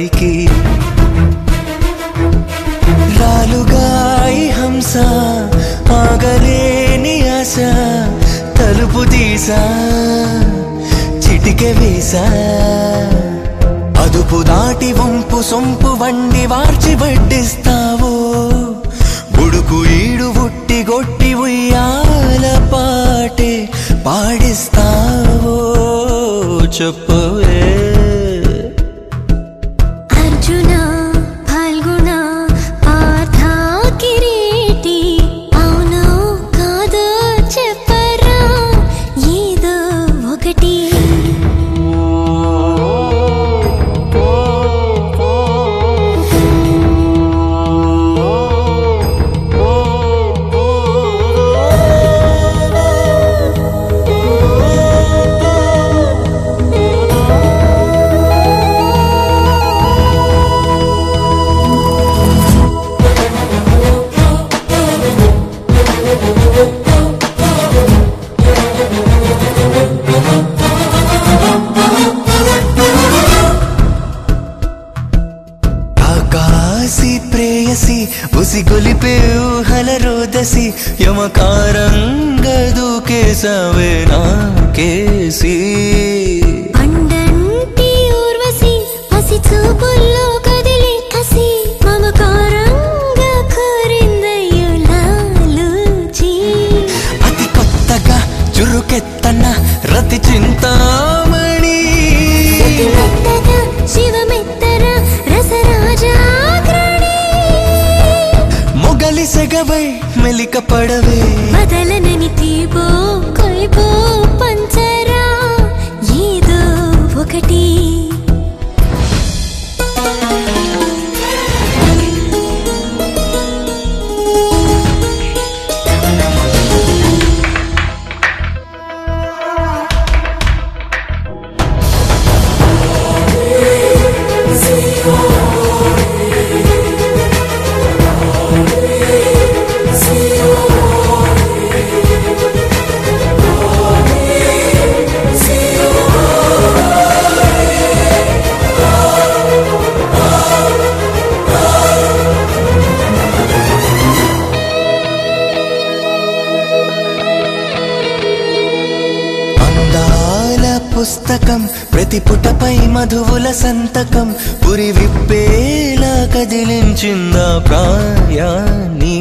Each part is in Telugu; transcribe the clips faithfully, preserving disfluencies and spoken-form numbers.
పైకి రాలుగాయి హంస ఆగలేని ఆశ తలుపు తీసా చిటికె వేసా అదుపు దాటి వంపు సొంపు వండి వార్చి వడ్డిస్తావో బుడుకు ఈడు ఉట్టి గొట్టి ఉయ్యాల పాటే పాడిస్తావో చెప్పవే అర్జున ఫల్గుణ పార్థ కిరీటి అవును కాదు చెప్పరా ఏదో ఒకటి ప్రేయసి ఉసి గొలిపే ఊహల రోదసి యమకారంగ దూకేసవే నాకేసి అండంటి ఊర్వశి పసి చూపుల్లో కదిలి కసి మమకారంగ కోరిందయ్యో లాలూచి అతి కొత్తగా చురుకెత్తన రతి చింతామణి మెత్తగా శివమెత్తర రసరాజా సెగవై మెలిక పడవే బదలనని తీపో కొయ్పో పంచరా ఏదో ఒకటి పుస్తకం ప్రతి పుటపై మధువుల సంతకం పురి విప్పేలా కదిలించిందా ప్రాయాన్ని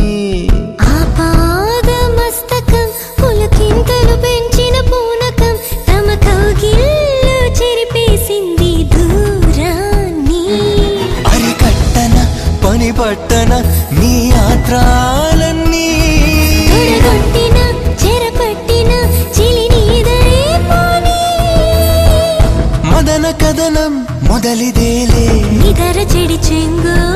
ఆపాద మస్తకం పులకింతలు పెంచిన పూనకం తమ కౌగిల్లో చెరిపేసింది దూరాన్ని అరికట్టన పని పట్టన నీ యాత్రాలన్నీ చెరగొట్టిన చెరపట్టిన చిలి నీదరే పోనీ మదన కదనం మొదలిదేలే నిదర చెడి చెంగు